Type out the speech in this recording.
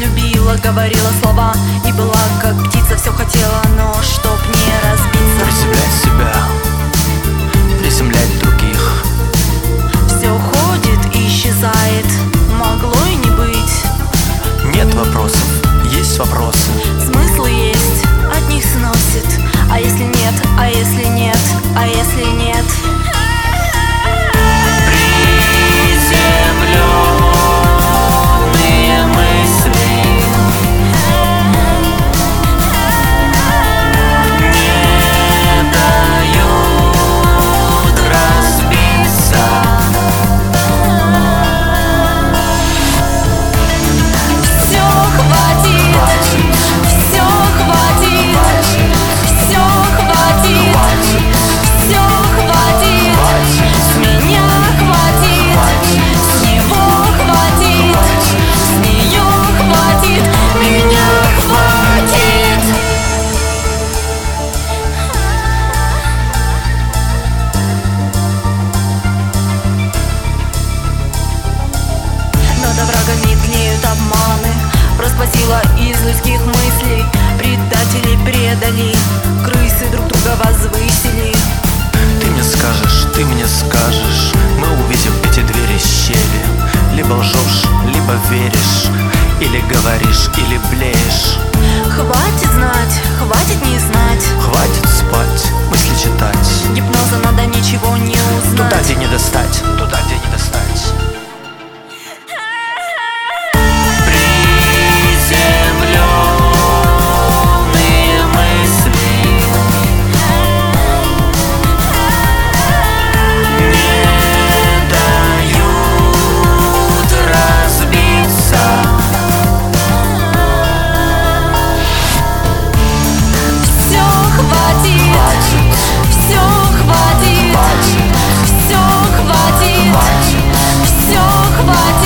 любила, говорила слова и была как птица, все хотела, но чтоб не разбиться. Приземлять себя, приземлять других. Все уходит и исчезает, могло и не быть. Нет вопросов, есть вопросы. Смыслы есть, от них сносит. А если нет, а если нет, а если нет? Приземленные мысли не дают разбиться. Все хватит, все хватит, все хватит, все хватит. С меня хватит, с него хватит, с нее хватит, меня хватит. Над оврагами тлеют обманы, проспасила из людских мыслей. Предатели предали, крысы друг друга возвысили. Ты мне скажешь, мы увидим эти двери щели. Либо лжешь, либо веришь, или говоришь, или блеешь. Хватит знать, хватит не знать, Хватит спать, мысли читать. гипноза надо ничего не узнать. Туда, где не достать, туда, где не достать. Приземленные мысли не дают разбиться. Все хватит, все хватит, все хватит, все хватит.